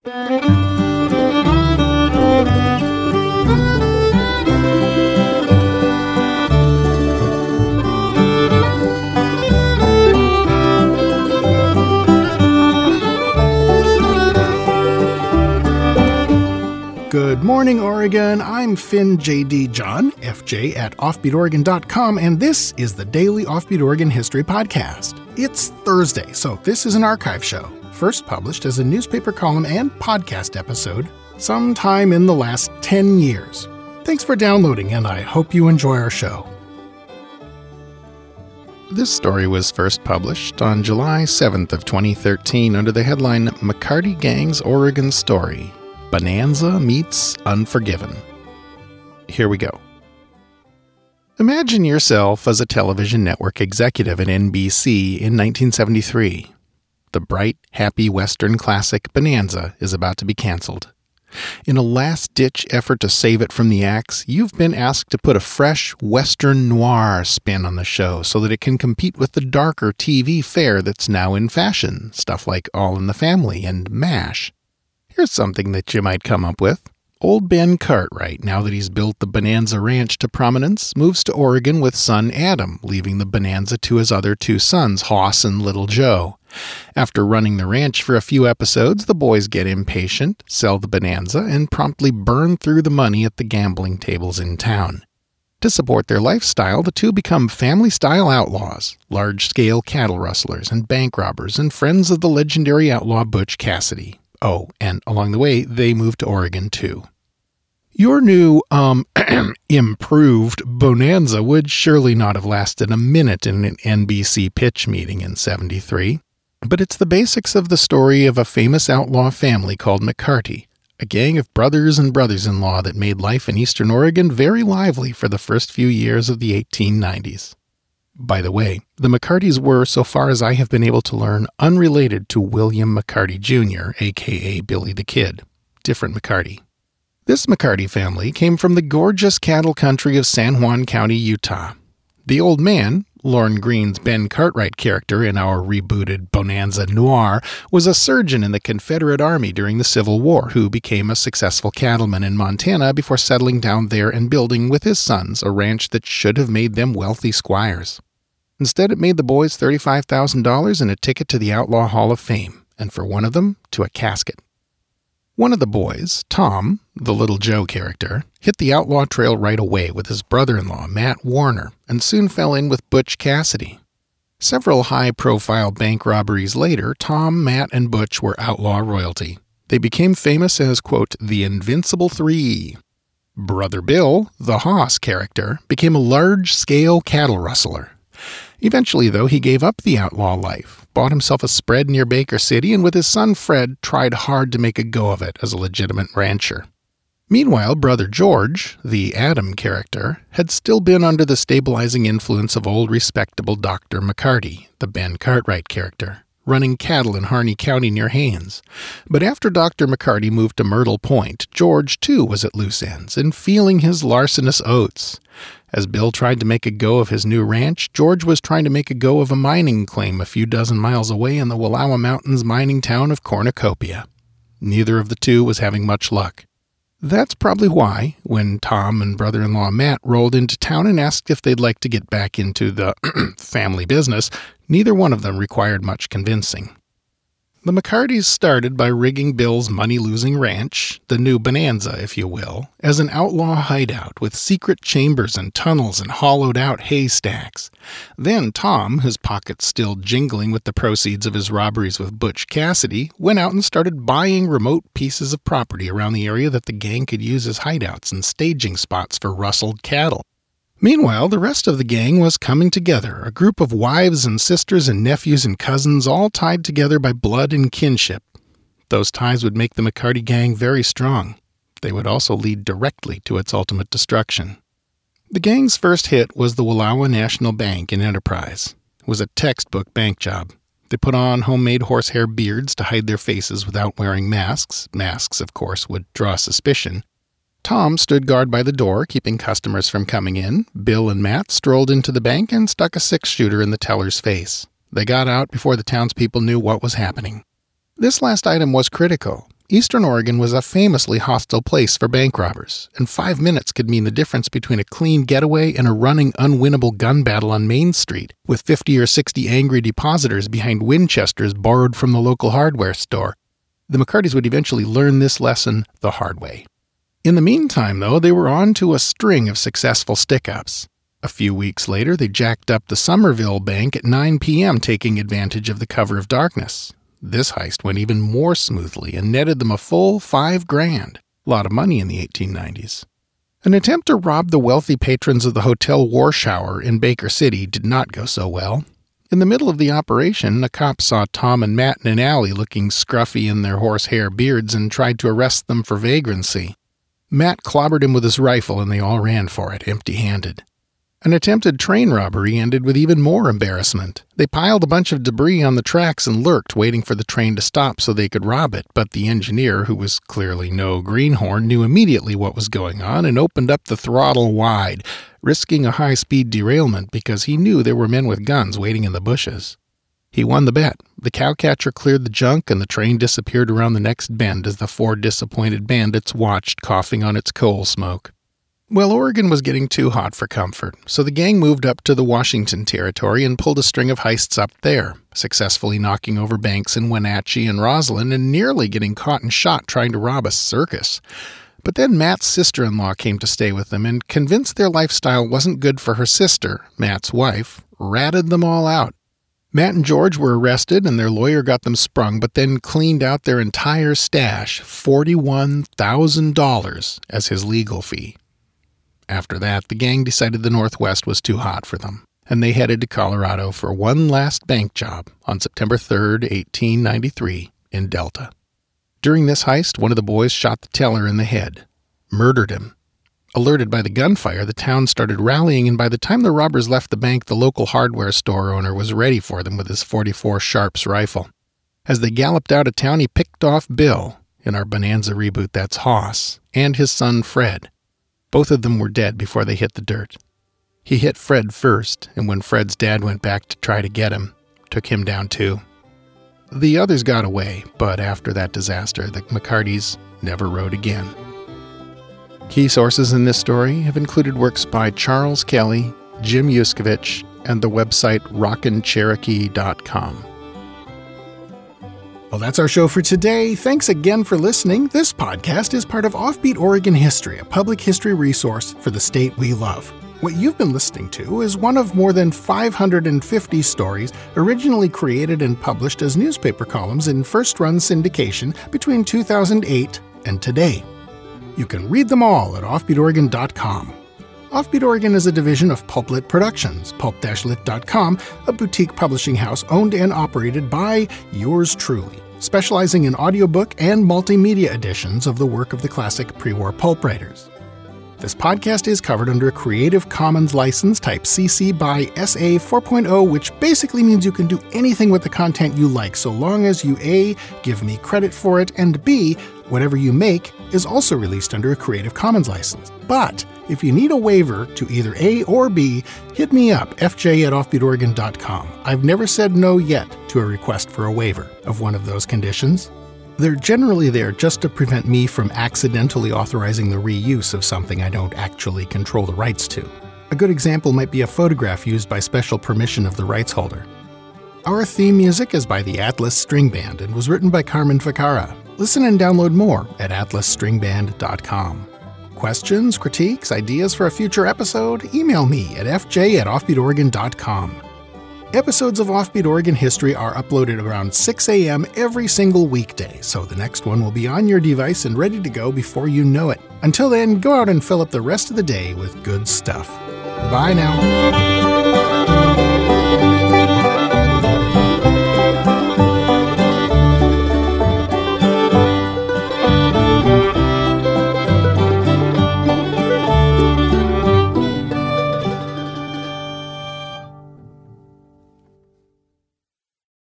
Good morning, Oregon. I'm Finn J.D. John, FJ at offbeatoregon.com, and this is the Daily Offbeat Oregon History Podcast. It's Thursday, so this is an archive show, first published as a newspaper column and podcast episode sometime in the last 10 years. Thanks for downloading, and I hope you enjoy our show. This story was first published on July 7th of 2013 under the headline McCarty Gang's Oregon Story. Bonanza meets Unforgiven. Here we go. Imagine yourself as a television network executive at NBC in 1973. The bright, happy Western classic Bonanza is about to be canceled. In a last-ditch effort to save it from the axe, you've been asked to put a fresh Western noir spin on the show so that it can compete with the darker TV fare that's now in fashion, stuff like All in the Family and MASH. Here's something that you might come up with. Old Ben Cartwright, now that he's built the Bonanza Ranch to prominence, moves to Oregon with son Adam, leaving the Bonanza to his other two sons, Hoss and Little Joe. After running the ranch for a few episodes, the boys get impatient, sell the Bonanza, and promptly burn through the money at the gambling tables in town. To support their lifestyle, the two become family-style outlaws, large-scale cattle rustlers and bank robbers, and friends of the legendary outlaw Butch Cassidy. Oh, and along the way, they moved to Oregon, too. Your new, improved Bonanza would surely not have lasted a minute in an NBC pitch meeting in '73, but it's the basics of the story of a famous outlaw family called McCarty, a gang of brothers and brothers-in-law that made life in Eastern Oregon very lively for the first few years of the 1890s. By the way, the McCartys were, so far as I have been able to learn, unrelated to William McCarty Jr., a.k.a. Billy the Kid. Different McCarty. This McCarty family came from the gorgeous cattle country of San Juan County, Utah. The old man, Lorne Greene's Ben Cartwright character in our rebooted Bonanza Noir, was a surgeon in the Confederate Army during the Civil War who became a successful cattleman in Montana before settling down there and building with his sons a ranch that should have made them wealthy squires. Instead, it made the boys $35,000 and a ticket to the Outlaw Hall of Fame, and for one of them, to a casket. One of the boys, Tom, the Little Joe character, hit the outlaw trail right away with his brother-in-law, Matt Warner, and soon fell in with Butch Cassidy. Several high-profile bank robberies later, Tom, Matt, and Butch were outlaw royalty. They became famous as, quote, the Invincible Three. Brother Bill, the Hoss character, became a large-scale cattle rustler. Eventually, though, he gave up the outlaw life, bought himself a spread near Baker City, and with his son Fred, tried hard to make a go of it as a legitimate rancher. Meanwhile, Brother George, the Adam character, had still been under the stabilizing influence of old respectable Dr. McCarty, the Ben Cartwright character, running cattle in Harney County near Haines. But after Dr. McCarty moved to Myrtle Point, George, too, was at loose ends and feeling his larcenous oats. As Bill tried to make a go of his new ranch, George was trying to make a go of a mining claim a few dozen miles away in the Wallowa Mountains mining town of Cornucopia. Neither of the two was having much luck. That's probably why, when Tom and brother-in-law Matt rolled into town and asked if they'd like to get back into the family business, neither one of them required much convincing. The McCartys started by rigging Bill's money-losing ranch, the new Bonanza, if you will, as an outlaw hideout with secret chambers and tunnels and hollowed-out haystacks. Then Tom, his pockets still jingling with the proceeds of his robberies with Butch Cassidy, went out and started buying remote pieces of property around the area that the gang could use as hideouts and staging spots for rustled cattle. Meanwhile, the rest of the gang was coming together, a group of wives and sisters and nephews and cousins all tied together by blood and kinship. Those ties would make the McCarty gang very strong. They would also lead directly to its ultimate destruction. The gang's first hit was the Wallowa National Bank in Enterprise. It was a textbook bank job. They put on homemade horsehair beards to hide their faces without wearing masks. Masks, of course, would draw suspicion. Tom stood guard by the door, keeping customers from coming in. Bill and Matt strolled into the bank and stuck a six-shooter in the teller's face. They got out before the townspeople knew what was happening. This last item was critical. Eastern Oregon was a famously hostile place for bank robbers, and 5 minutes could mean the difference between a clean getaway and a running, unwinnable gun battle on Main Street, with 50 or 60 angry depositors behind Winchesters borrowed from the local hardware store. The McCartys would eventually learn this lesson the hard way. In the meantime, though, they were on to a string of successful stick-ups. A few weeks later, they jacked up the Somerville Bank at 9 p.m., taking advantage of the cover of darkness. This heist went even more smoothly and netted them a full $5,000, a lot of money in the 1890s. An attempt to rob the wealthy patrons of the Hotel Warschauer in Baker City did not go so well. In the middle of the operation, a cop saw Tom and Matt in an alley looking scruffy in their horsehair beards and tried to arrest them for vagrancy. Matt clobbered him with his rifle and they all ran for it, empty-handed. An attempted train robbery ended with even more embarrassment. They piled a bunch of debris on the tracks and lurked, waiting for the train to stop so they could rob it, but the engineer, who was clearly no greenhorn, knew immediately what was going on and opened up the throttle wide, risking a high-speed derailment because he knew there were men with guns waiting in the bushes. He won the bet. The cowcatcher cleared the junk and the train disappeared around the next bend as the 4 disappointed bandits watched, coughing on its coal smoke. Well, Oregon was getting too hot for comfort, so the gang moved up to the Washington Territory and pulled a string of heists up there, successfully knocking over banks in Wenatchee and Roslyn and nearly getting caught and shot trying to rob a circus. But then Matt's sister-in-law came to stay with them and, convinced their lifestyle wasn't good for her sister, Matt's wife, ratted them all out. Matt and George were arrested and their lawyer got them sprung, but then cleaned out their entire stash, $41,000, as his legal fee. After that, the gang decided the Northwest was too hot for them, and they headed to Colorado for one last bank job on September 3, 1893, in Delta. During this heist, one of the boys shot the teller in the head, murdered him. Alerted by the gunfire, the town started rallying, and by the time the robbers left the bank, the local hardware store owner was ready for them with his .44 Sharps rifle. As they galloped out of town, he picked off Bill, in our Bonanza reboot that's Hoss, and his son Fred. Both of them were dead before they hit the dirt. He hit Fred first, and when Fred's dad went back to try to get him, took him down too. The others got away, but after that disaster, the McCartys never rode again. Key sources in this story have included works by Charles Kelly, Jim Yuskevich, and the website rockincherokee.com. Well, that's our show for today. Thanks again for listening. This podcast is part of Offbeat Oregon History, a public history resource for the state we love. What you've been listening to is one of more than 550 stories originally created and published as newspaper columns in first-run syndication between 2008 and today. You can read them all at offbeatoregon.com. Offbeat Oregon is a division of Pulplit Productions, pulp-lit.com, a boutique publishing house owned and operated by yours truly, specializing in audiobook and multimedia editions of the work of the classic pre-war pulp writers. This podcast is covered under a Creative Commons license type CC by SA 4.0, which basically means you can do anything with the content you like, so long as you A, give me credit for it, and B, whatever you make is also released under a Creative Commons license. But if you need a waiver to either A or B, hit me up, fj@offbeatoregon.com. I've never said no yet to a request for a waiver of one of those conditions. They're generally there just to prevent me from accidentally authorizing the reuse of something I don't actually control the rights to. A good example might be a photograph used by special permission of the rights holder. Our theme music is by the Atlas String Band and was written by Carmen Ficarra. Listen and download more at atlasstringband.com. Questions, critiques, ideas for a future episode? Email me at fj@offbeatoregon.com. Episodes of Offbeat Oregon History are uploaded around 6 a.m. every single weekday, so the next one will be on your device and ready to go before you know it. Until then, go out and fill up the rest of the day with good stuff. Bye now.